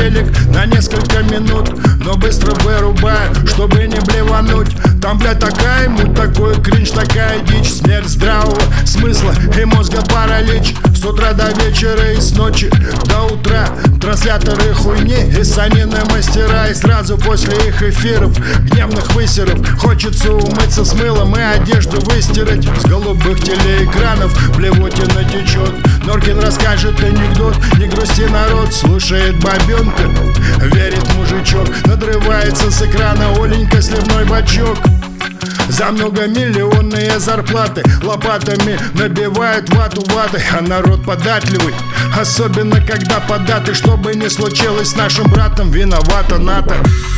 телек на несколько минут, но быстро вырубаю, чтобы не блевануть. Там, блядь, такая муть, такой кринж, такая дичь, смерть здравого смысла и мозга паралич. С утра до вечера и с ночи до утра трансляторы хуйни и санины мастера. И сразу после их эфиров, гневных высеров, хочется умыться с мылом и одежду выстирать. С голубых телеэкранов блевотина течет. Норкин расскажет анекдот, не грусти, народ слушает бабенка, верит мужичок. Надрывается с экрана Оленька сливной бачок. За многомиллионные зарплаты лопатами набивают вату ватой, а народ податливый, особенно когда податы. Чтобы не случилось с нашим братом, виновата НАТО.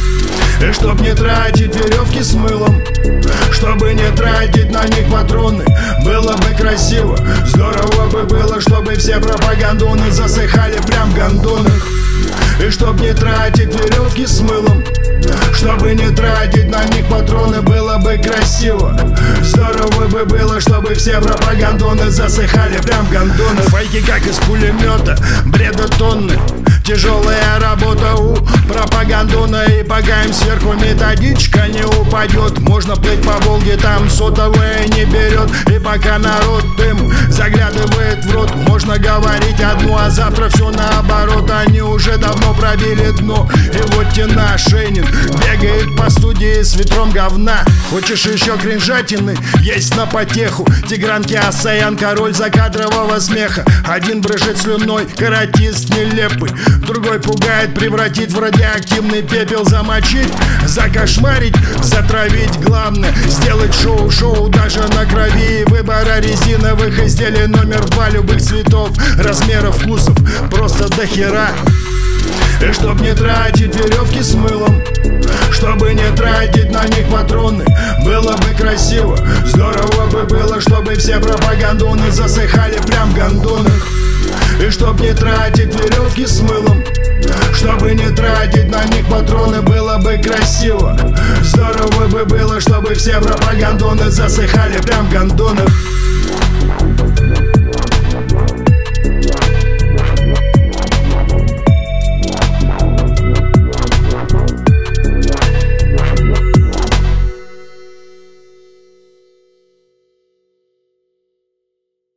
И чтоб не тратить веревки с мылом, чтобы не тратить на них патроны, было бы красиво, здорово бы было, чтобы все пропагандоны засыхали прям в гондонах. И чтоб не тратить веревки с мылом, чтобы не тратить на них патроны, было бы красиво, здорово бы было, чтобы все пропагандоны засыхали прям в гондонах. Фейки как из пулемета, бреда тонны. Тяжелая работа у пропагандона, и пока им сверху методичка не упадет, можно плыть по Волге, там сотовые не берет. И пока народ им заглядывает в рот, можно говорить одно, а завтра все наоборот. Они уже давно пробили дно, и вот Тина Шейнин бегает по студии с ветром говна. Хочешь еще кринжатины? Есть на потеху. Тигран Кеосаян, король закадрового смеха. Один брызжет слюной, каратист нелепый, другой пугает превратить в радиоактивный пепел, замочить, закошмарить, затравить. Главное сделать шоу даже на крови. И выбора резиновых изделий номер 2 любых цветов, размеров, вкусов просто до хера. И чтоб не тратить веревки с мылом, чтобы не тратить на них патроны, было бы красиво, здорово бы было, чтобы все пропагандоны засыхали прям в гондонах. И чтоб не тратить веревки с мылом, чтобы не тратить на них патроны, было бы красиво, здорово бы было, чтобы все пропагандоны засыхали прям в гондонах.